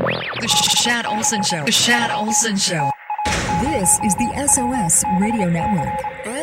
The Shad Olson Show. The Shad Olson Show. This is the SOS Radio Network.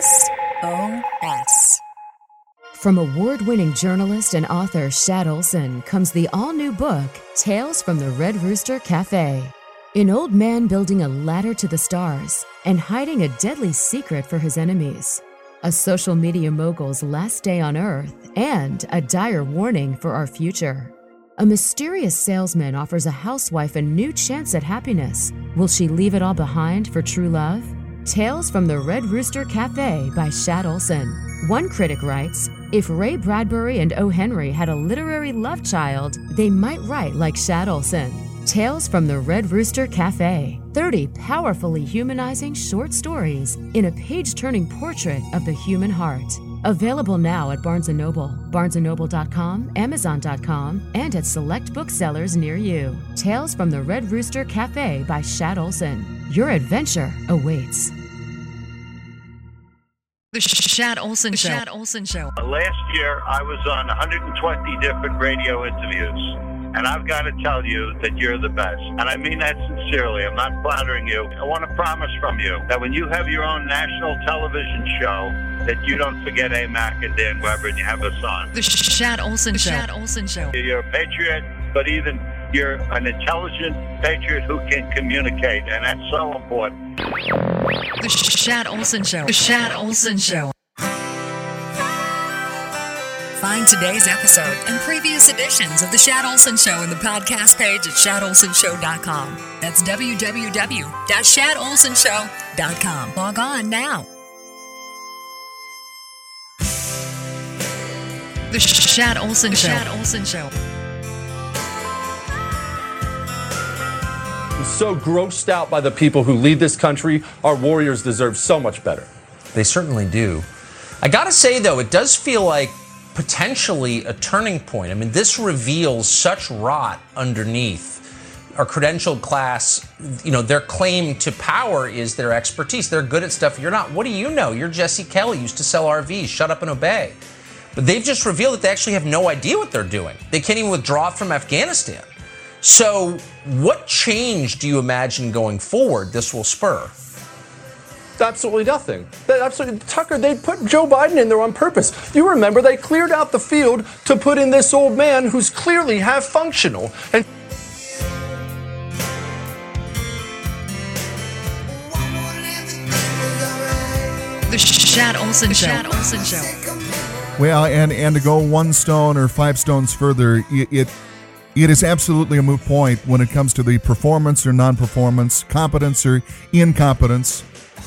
SOS. From award-winning journalist and author Shad Olson comes the all-new book, Tales from the Red Rooster Cafe. An old man building a ladder to the stars and hiding a deadly secret for his enemies. A social media mogul's last day on Earth and a dire warning for our future. A mysterious salesman offers a housewife a new chance at happiness. Will she leave it all behind for true love? Tales from the Red Rooster Cafe by Shad Olson. One critic writes, if Ray Bradbury and O. Henry had a literary love child, they might write like Shad Olson. Tales from the Red Rooster Cafe. 30 powerfully humanizing short stories in a page-turning portrait of the human heart. Available now at Barnes & Noble, barnesandnoble.com, amazon.com, and at select booksellers near you. Tales from the Red Rooster Cafe by Shad Olson. Your adventure awaits. The Shad Olson Show. Shad Olson Show. Last year, I was on 120 different radio interviews, and I've got to tell you that you're the best. And I mean that sincerely. I'm not flattering you. I want to promise from you that when you have your own national television show, that you don't forget AMAC and Dan Weber and you have us on. The Shad Olson Show. Shad Olson Show. You're a patriot, but even you're an intelligent patriot who can communicate, and that's so important. The Shad Olson Show. The Shad Olson Show. Find today's episode and previous editions of The Shad Olson Show in the podcast page at shadolsonshow.com. That's www.shadolsonshow.com. Log on now. The Shad Olson Show. Shad Olson Show. I'm so grossed out by the people who lead this country. Our warriors deserve so much better. They certainly do. I gotta say, though, it does feel like potentially a turning point. I mean, this reveals such rot underneath. Our credentialed class, their claim to power is their expertise. They're good at stuff you're not. What do you know? You're Jesse Kelly, used to sell RVs. Shut up and obey. But they've just revealed that they actually have no idea what they're doing. They can't even withdraw from Afghanistan. So what change do you imagine going forward this will spur? Absolutely nothing. Tucker, they put Joe Biden in there on purpose. You remember they cleared out the field to put in this old man who's clearly half functional. And The Shad Olson Show. Shad Olson Show. Well, and to go one stone or five stones further, it is absolutely a moot point when it comes to the performance or non-performance, competence or incompetence,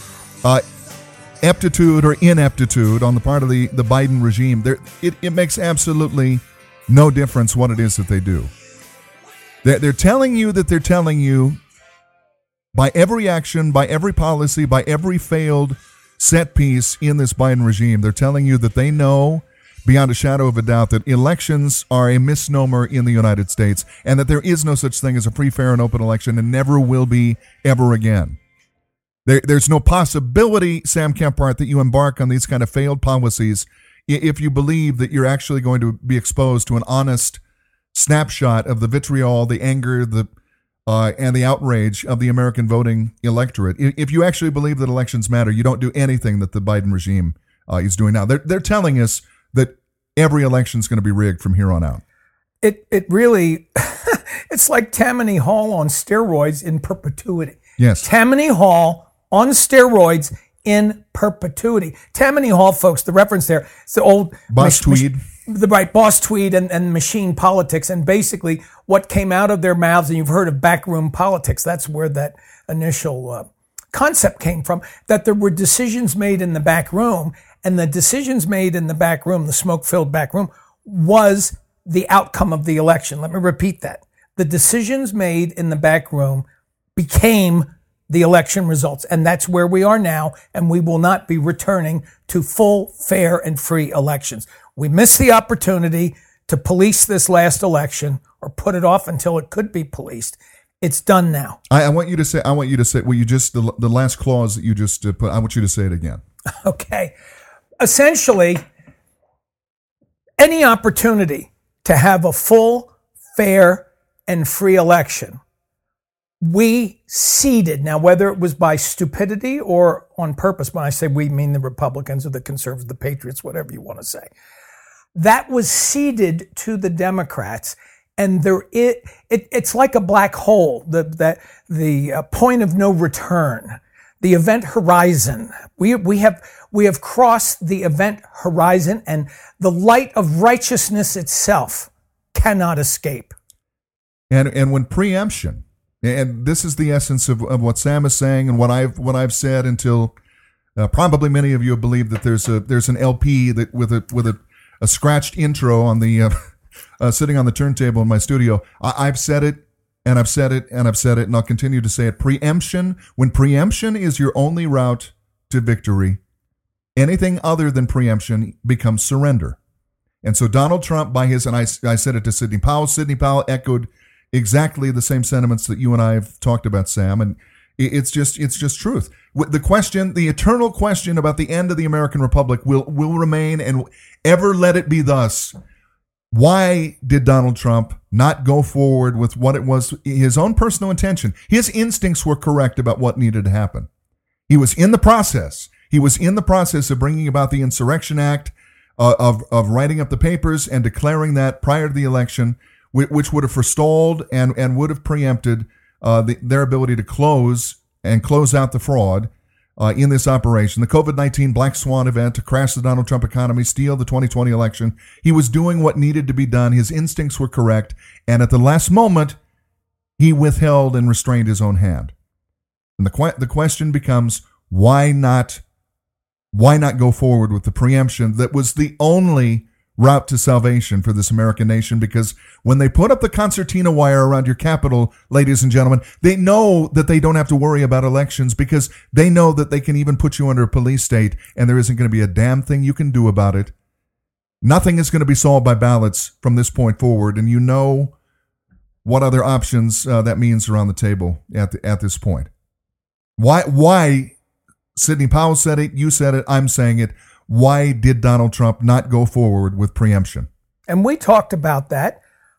aptitude or ineptitude on the part of the Biden regime. It makes absolutely no difference what it is that they do. They're telling you that they're telling you by every action, by every policy, by every failed set piece in this Biden regime, they're telling you that they know beyond a shadow of a doubt that elections are a misnomer in the United States and that there is no such thing as a free, fair, and open election and never will be ever again. There's no possibility, Sam Kempart, that you embark on these kind of failed policies if you believe that you're actually going to be exposed to an honest snapshot of the vitriol, the anger, and the outrage of the American voting electorate. If you actually believe that elections matter, you don't do anything that the Biden regime is doing now. They're telling us that every election is going to be rigged from here on out. It really, it's like Tammany Hall on steroids in perpetuity. Yes. Tammany Hall on steroids in perpetuity. Tammany Hall, folks, the reference there, it's the old Boss Tweed. The right, Boss Tweed and machine politics, and basically what came out of their mouths, and you've heard of backroom politics. That's where that initial concept came from, that there were decisions made in the back room, and the decisions made in the back room, the smoke-filled back room, was the outcome of the election. Let me repeat that. The decisions made in the back room became the election results, and that's where we are now, and we will not be returning to full, fair, and free elections. We missed the opportunity to police this last election or put it off until it could be policed. It's done now. I want you to say, well, you just, the last clause that you just put, I want you to say it again. Okay. Essentially, any opportunity to have a full, fair, and free election we ceded. Now, whether it was by stupidity or on purpose, when I say we, mean the Republicans or the conservatives, the patriots, whatever you want to say, that was ceded to the Democrats. And it's like a black hole, the point of no return, the event horizon. We have crossed the event horizon, and the light of righteousness itself cannot escape. And when preemption, and this is the essence of what Sam is saying, and what I've said until probably many of you believe that there's an LP that with a scratched intro on the sitting on the turntable in my studio. I've said it, and I've said it, and I've said it, and I'll continue to say it. Preemption, when preemption is your only route to victory, anything other than preemption becomes surrender. And so Donald Trump, and I said it to Sidney Powell. Sidney Powell echoed exactly the same sentiments that you and I have talked about, Sam, and it's just truth. The question, the eternal question about the end of the American Republic will remain, and ever let it be thus. Why did Donald Trump not go forward with what it was his own personal intention? His instincts were correct about what needed to happen. He was in the process. He was in the process of bringing about the Insurrection Act, of writing up the papers and declaring that prior to the election, which would have forestalled and would have preempted their ability to close out the fraud in this operation, the COVID-19 Black Swan event, to crash the Donald Trump economy, steal the 2020 election. He was doing what needed to be done. His instincts were correct. And at the last moment, he withheld and restrained his own hand. And the question becomes, why not go forward with the preemption that was the only route to salvation for this American nation? Because when they put up the concertina wire around your Capitol, ladies and gentlemen, they know that they don't have to worry about elections, because they know that they can even put you under a police state and there isn't going to be a damn thing you can do about it. Nothing is going to be solved by ballots from this point forward, and you know what other options that means are on the table at this point. Why? Sidney Powell said it, you said it, I'm saying it. Why did Donald Trump not go forward with preemption? And we talked about that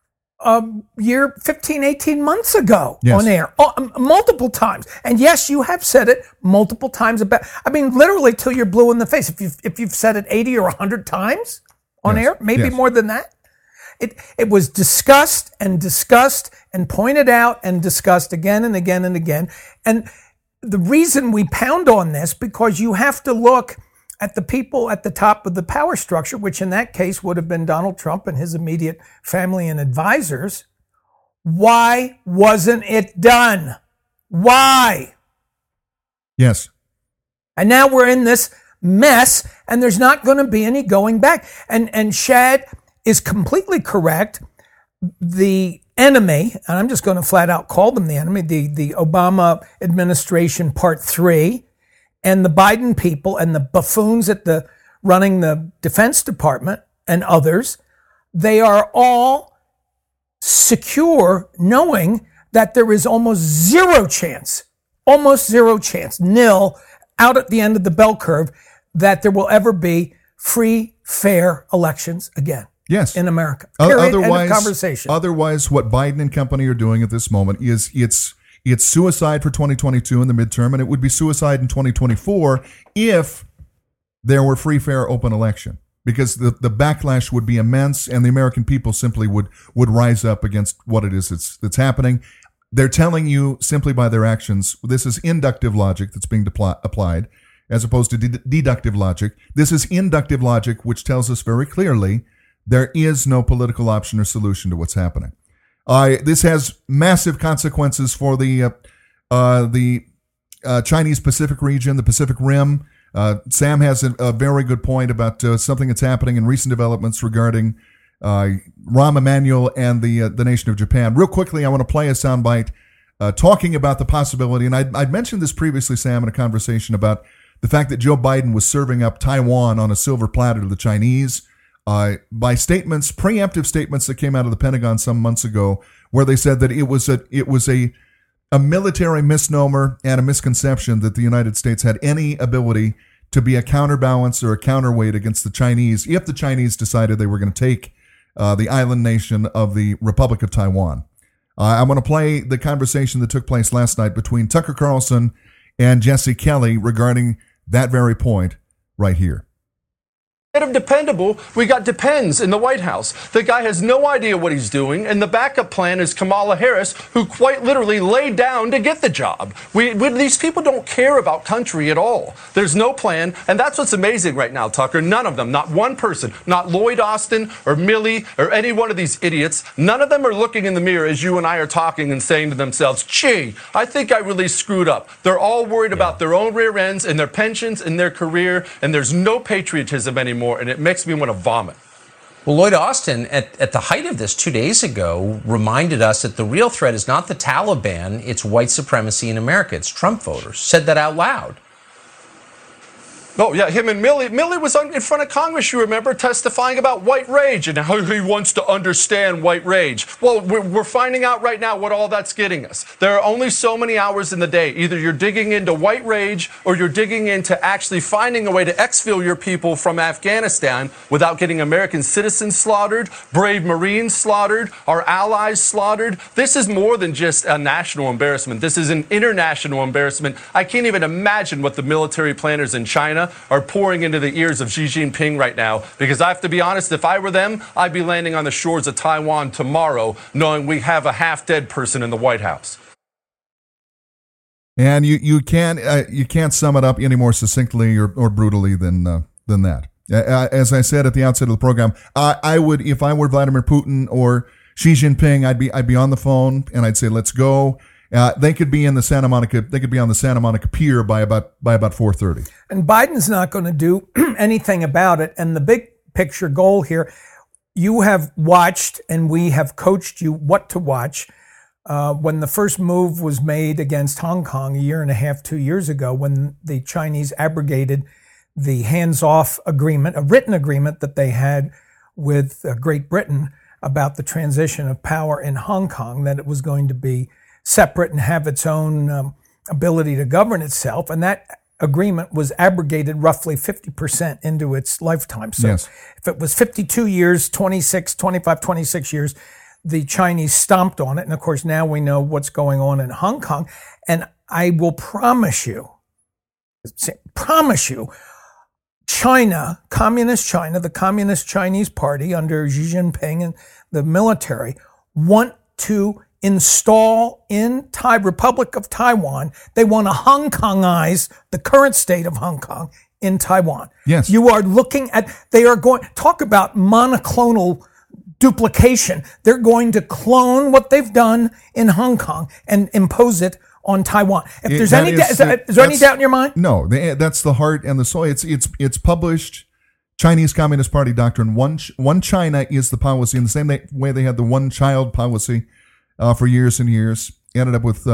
18 months ago on air, multiple times. And yes, you have said it multiple times literally till you're blue in the face. If you've said it 80 or 100 times on air, maybe more than that. It was discussed and pointed out and discussed again and again and again. And the reason we pound on this, because you have to look at the people at the top of the power structure, which in that case would have been Donald Trump and his immediate family and advisors. Why wasn't it done? Why? Yes. And now we're in this mess, and there's not going to be any going back. And Shad is completely correct. The enemy, and I'm just going to flat out call them the enemy, the Obama administration part 3, and the Biden people and the buffoons running the Defense Department and others, they are all secure knowing that there is almost zero chance, nil, out at the end of the bell curve, that there will ever be free, fair elections again. Yes. In America. Period. End of conversation. Otherwise, what Biden and company are doing at this moment is it's suicide for 2022 in the midterm, and it would be suicide in 2024 if there were free, fair, open election, because the backlash would be immense, and the American people simply would rise up against what it is that's happening. They're telling you simply by their actions, this is inductive logic that's being applied as opposed to deductive logic. This is inductive logic, which tells us very clearly there is no political option or solution to what's happening. This has massive consequences for the Chinese Pacific region, the Pacific Rim. Sam has a very good point about something that's happening in recent developments regarding Rahm Emanuel and the nation of Japan. Real quickly, I want to play a soundbite talking about the possibility, and I'd mentioned this previously, Sam, in a conversation about the fact that Joe Biden was serving up Taiwan on a silver platter to the Chinese. By statements, preemptive statements that came out of the Pentagon some months ago, where they said that it was a military misnomer and a misconception that the United States had any ability to be a counterbalance or a counterweight against the Chinese if the Chinese decided they were going to take the island nation of the Republic of Taiwan. I'm going to play the conversation that took place last night between Tucker Carlson and Jesse Kelly regarding that very point right here. Of dependable, we got depends in the White House. The guy has no idea what he's doing, and the backup plan is Kamala Harris, who quite literally laid down to get the job. These people don't care about country at all. There's no plan, and that's what's amazing right now, Tucker. None of them, not one person, not Lloyd Austin or Milley or any one of these idiots, none of them are looking in the mirror as you and I are talking and saying to themselves, gee, I think I really screwed up. They're all worried about their own rear ends and their pensions and their career, and there's no patriotism anymore. And it makes me want to vomit. Well, Lloyd Austin, at the height of this 2 days ago, reminded us that the real threat is not the Taliban, it's white supremacy in America. It's Trump voters. Said that out loud. Oh, yeah, him and Milley. Milley was in front of Congress, you remember, testifying about white rage and how he wants to understand white rage. Well, we're finding out right now what all that's getting us. There are only so many hours in the day. Either you're digging into white rage or you're digging into actually finding a way to exfil your people from Afghanistan without getting American citizens slaughtered, brave Marines slaughtered, our allies slaughtered. This is more than just a national embarrassment. This is an international embarrassment. I can't even imagine what the military planners in China are pouring into the ears of Xi Jinping right now, because I have to be honest, if I were them, I'd be landing on the shores of Taiwan tomorrow, knowing we have a half-dead person in the White House. And you can't sum it up any more succinctly or brutally than that. As I said at the outset of the program, I would, if I were Vladimir Putin or Xi Jinping, I'd be on the phone and I'd say, let's go. They could be in the Santa Monica. They could be on the Santa Monica Pier by about 4:30. And Biden's not going to do anything about it. And the big picture goal here, you have watched, and we have coached you what to watch. When the first move was made against Hong Kong a year and a half, 2 years ago, when the Chinese abrogated the hands-off agreement, a written agreement that they had with Great Britain about the transition of power in Hong Kong, that it was going to be separate and have its own ability to govern itself. And that agreement was abrogated roughly 50% into its lifetime. So yes. If it was 52 years, 26 years, the Chinese stomped on it. And of course, now we know what's going on in Hong Kong. And I will promise you, China, communist China, the Communist Chinese Party under Xi Jinping and the military want to install in Republic of Taiwan. They want to Hong Kongize the current state of Hong Kong in Taiwan. Yes. You are looking at, they are going, talk about monoclonal duplication. They're going to clone what they've done in Hong Kong and impose it on Taiwan. If there's is there any doubt in your mind? No, that's the heart and the soul. It's published Chinese Communist Party doctrine. One China is the policy, in the same way they had the one child policy for years and years. Ended up with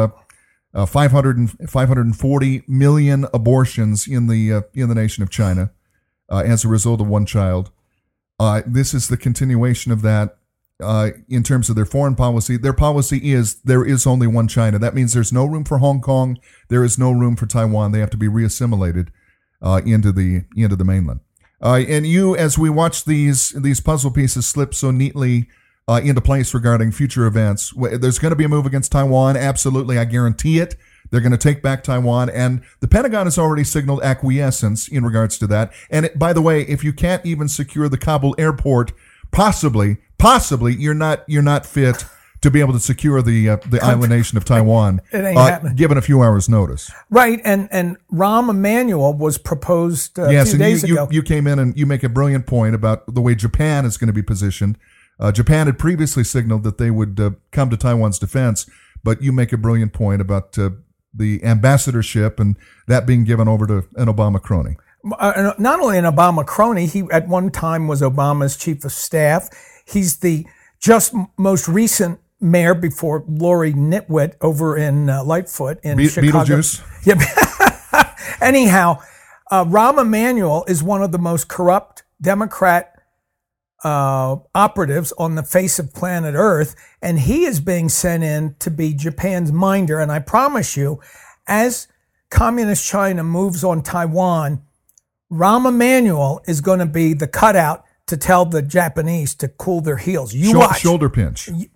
540 million abortions in the nation of China as a result of one child. This is the continuation of that. In terms of their foreign policy, their policy is there is only one China. That means there's no room for Hong Kong. There is no room for Taiwan. They have to be reassimilated into the mainland. And you, as we watch these puzzle pieces slip so neatly into place regarding future events, there's going to be a move against Taiwan. Absolutely, I guarantee it. They're going to take back Taiwan, and the Pentagon has already signaled acquiescence in regards to that. And by the way, if you can't even secure the Kabul airport, possibly you're not fit to be able to secure the island nation of Taiwan. It ain't happening. Given a few hours' notice. Right, and Rahm Emanuel was proposed a few days ago. You came in and you make a brilliant point about the way Japan is going to be positioned. Japan had previously signaled that they would come to Taiwan's defense, but you make a brilliant point about the ambassadorship and that being given over to an Obama crony. Not only an Obama crony, he at one time was Obama's chief of staff. He's the just most recent mayor before Lori Nitwit over in Lightfoot in Chicago. Beetlejuice. Yeah. Anyhow, Rahm Emanuel is one of the most corrupt Democrat operatives on the face of planet Earth, and he is being sent in to be Japan's minder. And I promise you, as Communist China moves on Taiwan, Rahm Emanuel is going to be the cutout to tell the Japanese to cool their heels. You watch. Shoulder pinch.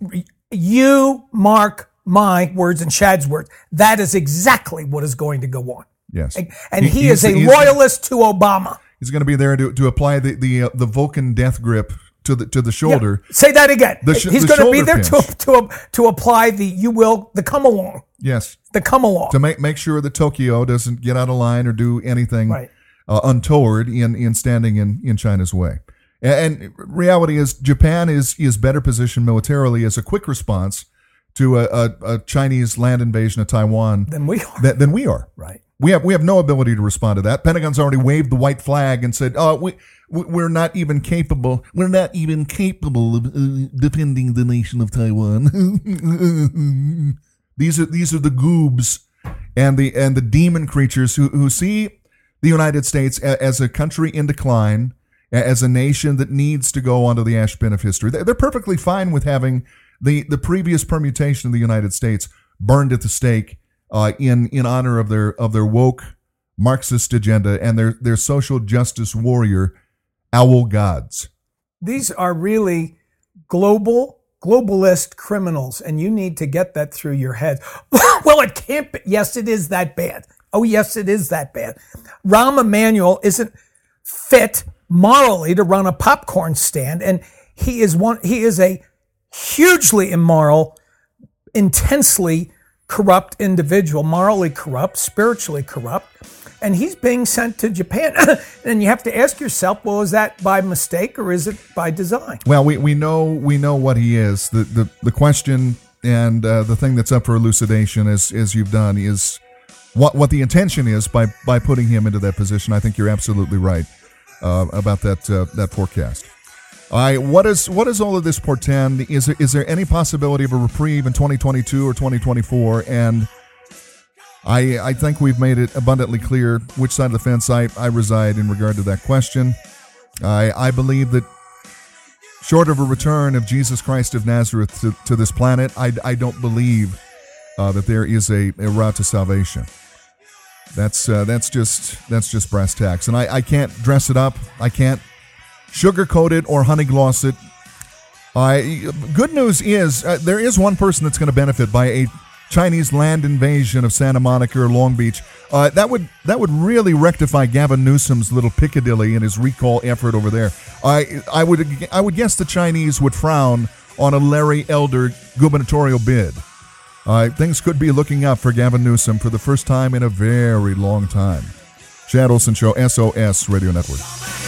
You mark my words and Shad's words. That is exactly what is going to go on. Yes. And he is a loyalist to Obama. He's going to be there to apply the Vulcan death grip to the shoulder. Yeah. Say that again. He's going to be there to apply the come along. Yes. The come along. To make sure that Tokyo doesn't get out of line or do anything untoward in standing in China's way. And reality is Japan is better positioned militarily as a quick response to a Chinese land invasion of Taiwan than we are. Than we are. Right. We have no ability to respond to that. Pentagon's already waved the white flag and said, we're not even capable. We're not even capable of defending the nation of Taiwan. These are the goobs and the demon creatures who see the United States as a country in decline, as a nation that needs to go onto the ash bin of history. They're perfectly fine with having the previous permutation of the United States burned at the stake in honor of their woke Marxist agenda and their social justice warrior owl gods. These are really globalist criminals, and you need to get that through your head. Well, it can't be. Yes, it is that bad. Oh, yes, it is that bad. Rahm Emanuel isn't fit morally to run a popcorn stand, and he is a hugely immoral, intensely corrupt individual, morally corrupt, spiritually corrupt, and he's being sent to Japan. And you have to ask yourself, well, is that by mistake or is it by design? Well, we know what he is. The question and the thing that's up for elucidation, as you've done, is what the intention is by putting him into that position. I think you're absolutely right about that forecast. What does all of this portend? Is there any possibility of a reprieve in 2022 or 2024? And I think we've made it abundantly clear which side of the fence I reside in regard to that question. I believe that short of a return of Jesus Christ of Nazareth to this planet, I don't believe that there is a route to salvation. That's just brass tacks, and I can't dress it up. I can't sugarcoat it or honey gloss it. Good news is there is one person that's going to benefit by a Chinese land invasion of Santa Monica or Long Beach. That would really rectify Gavin Newsom's little Piccadilly and his recall effort over there. I would guess the Chinese would frown on a Larry Elder gubernatorial bid. Things could be looking up for Gavin Newsom for the first time in a very long time. Chad Olson Show, SOS Radio Network.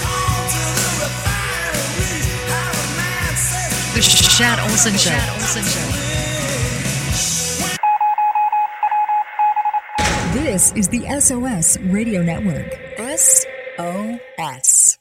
The Chad Olson Show. This is the SOS Radio Network. SOS.